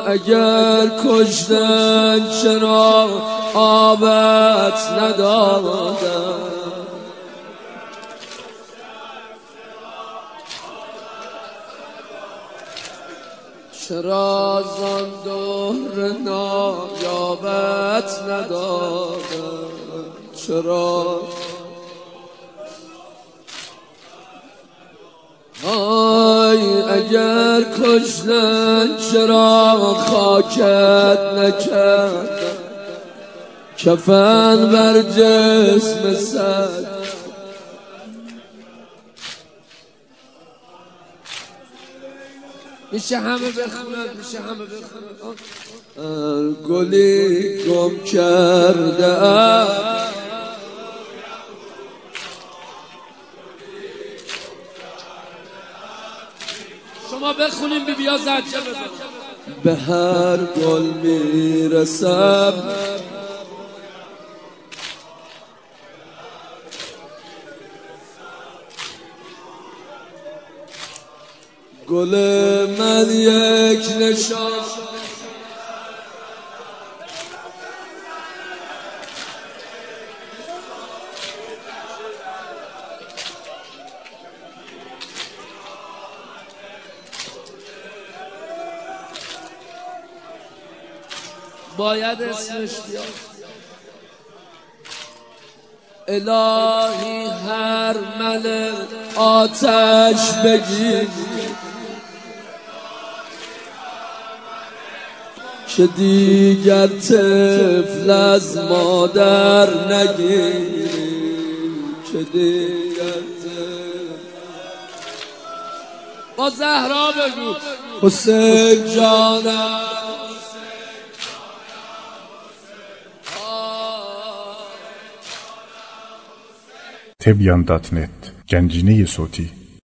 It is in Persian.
اگر کشتن چرا آبت ندادن؟ چرا زان دهر نایابت ندادن؟ چرا آی اگر کشتن چرا خاکت نکردن؟ کفن بر جسم سد میشه همه بخونن، میشه همه بخونن. گلی گم کرده شما بخونیم بی بیا زجه بزن. به هر گل میرسم گل من یک نشان باید اسمش بیاد. الهی هر ملک آتش بگیر که دیگر طفل از مادر نگیری، که دیگر طفل. با زهرا بگو حسین جانم. Tebyan.net Gənciniyi Soti